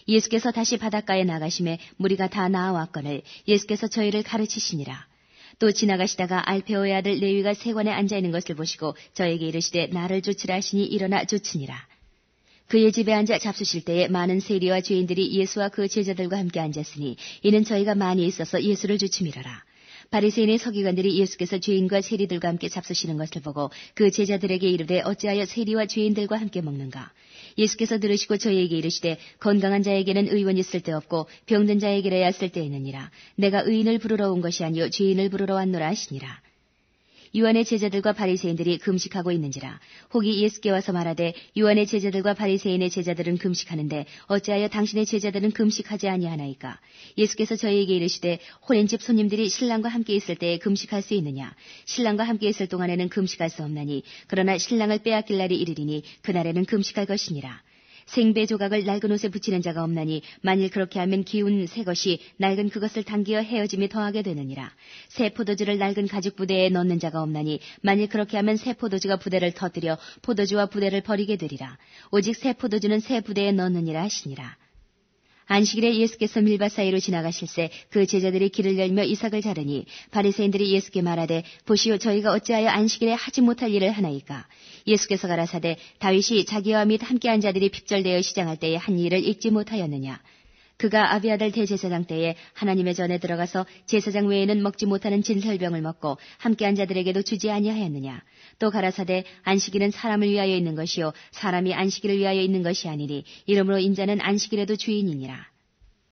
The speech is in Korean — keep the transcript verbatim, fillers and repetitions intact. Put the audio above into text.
예수께서 다시 바닷가에 나가심에 무리가 다 나아왔거늘 예수께서 저희를 가르치시니라. 또 지나가시다가 알페오의 아들 레위가 세관에 앉아있는 것을 보시고 저에게 이르시되 나를 쫓으라 하시니 일어나 쫓으니라. 그의 집에 앉아 잡수실 때에 많은 세리와 죄인들이 예수와 그 제자들과 함께 앉았으니 이는 저희가 많이 있어서 예수를 쫓음이러라. 바리새인의 서기관들이 예수께서 죄인과 세리들과 함께 잡수시는 것을 보고 그 제자들에게 이르되 어찌하여 세리와 죄인들과 함께 먹는가? 예수께서 들으시고 저희에게 이르시되 건강한 자에게는 의원이 쓸데없고 병든 자에게라야 쓸데있느니라. 내가 의인을 부르러 온 것이 아니요 죄인을 부르러 왔노라 하시니라. 요한의 제자들과 바리새인들이 금식하고 있는지라. 혹이 예수께 와서 말하되 요한의 제자들과 바리새인의 제자들은 금식하는데 어찌하여 당신의 제자들은 금식하지 아니하나이까? 예수께서 저희에게 이르시되 혼인집 손님들이 신랑과 함께 있을 때에 금식할 수 있느냐? 신랑과 함께 있을 동안에는 금식할 수 없나니 그러나 신랑을 빼앗길 날이 이르리니 그날에는 금식할 것이니라. 생배 조각을 낡은 옷에 붙이는 자가 없나니 만일 그렇게 하면 기운 새 것이 낡은 그것을 당기어 헤어짐이 더하게 되느니라. 새 포도주를 낡은 가죽 부대에 넣는 자가 없나니 만일 그렇게 하면 새 포도주가 부대를 터뜨려 포도주와 부대를 버리게 되리라. 오직 새 포도주는 새 부대에 넣느니라 하시니라. 안식일에 예수께서 밀밭 사이로 지나가실새 그 제자들이 길을 열며 이삭을 자르니 바리새인들이 예수께 말하되 보시오 저희가 어찌하여 안식일에 하지 못할 일을 하나이까? 예수께서 가라사대 다윗이 자기와 및 함께한 자들이 핍절되어 시장할 때에 한 일을 읽지 못하였느냐? 그가 아비아달 대제사장 때에 하나님의 전에 들어가서 제사장 외에는 먹지 못하는 진설병을 먹고 함께한 자들에게도 주지 아니하였느냐? 또 가라사대 안식일은 사람을 위하여 있는 것이요 사람이 안식일을 위하여 있는 것이 아니니 이러므로 인자는 안식일에도 주인이니라.